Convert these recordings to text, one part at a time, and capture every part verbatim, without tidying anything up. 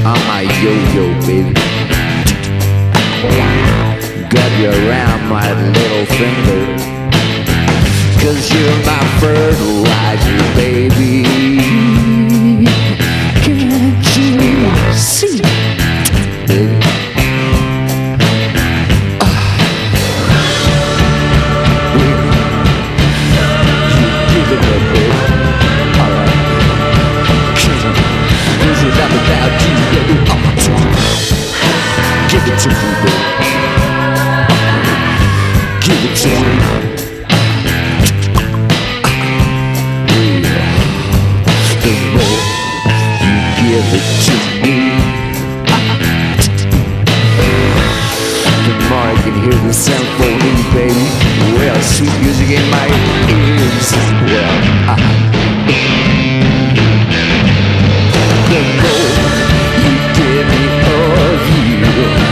on my yo-yo, baby. Got you around my little finger, 'cause you're my fertilizer, baby. Can't you see, baby? Give it to me, baby. Give it to me. The more you give it to me, the more I can hear the symphony, baby. Well, sweet music in my ears. Well, I the more you give me of you,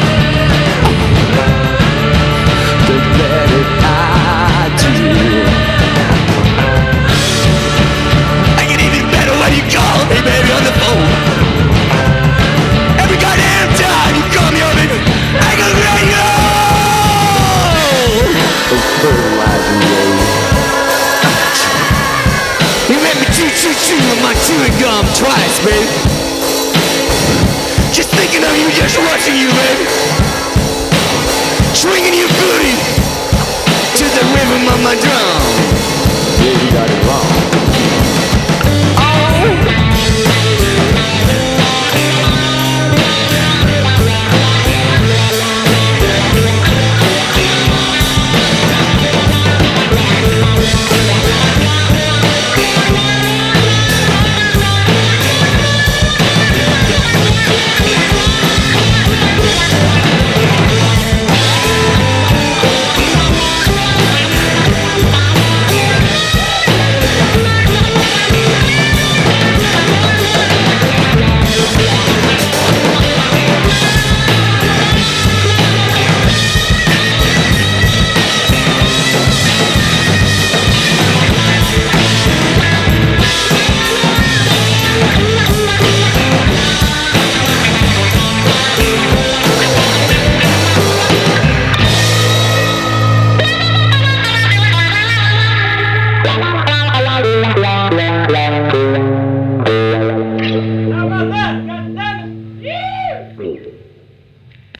the better I do. I get even better when you call me, baby, on the phone. Every goddamn time you call me on it, I go crazy. Oh, fertilizer, baby. You made me chew, chew, chew with my chewing gum twice, baby. Just thinking of you, just watching you, baby. Swinging your booty to the rhythm of my drum. Yeah, you got it.